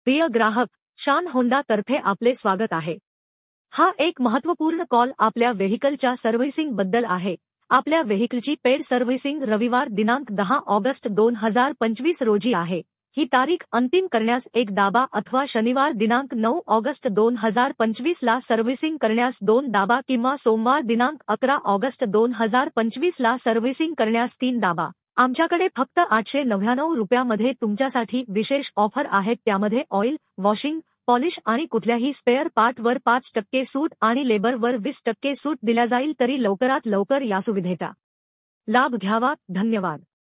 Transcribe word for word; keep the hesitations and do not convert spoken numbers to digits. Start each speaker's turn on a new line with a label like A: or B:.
A: प्रिय ग्राहक, शान होंडा तर्फे आपले स्वागत आहे। हा एक महत्त्वपूर्ण कॉल आपल्या व्हेइकलच्या सर्व्हिसिंग बद्दल आहे। आपल्या व्हेइकलची पेड सर्व्हिसिंग रविवार दिनांक दहा ऑगस्ट दोन हजार पंचवीस रोजी आहे। ही तारीख अंतिम करण्यास एक दाबा अथवा शनिवार दिनांक नऊ ऑगस्ट दोन हजार पंचवीस ला सर्व्हिसिंग करण्यास दोन दाबा किंवा सोमवार दिनांक अकरा ऑगस्ट दोन हजार पंचवीस ला सर्व्हिसिंग करण्यास तीन दाबा। आमच्याकडे फक्त आठशे नव्याण्णव रुपयामध्ये तुमच्यासाठी विशेष ऑफर आहेत, त्यामध्ये ऑइल, वॉशिंग, पॉलिश आणि कुठल्याही स्पेअर पार्टवर पाच टक्के सूट आणि लेबरवर वीस टक्के सूट दिल्या जाईल। तरी लवकरात लवकर या सुविधेचा लाभ घ्यावा। धन्यवाद।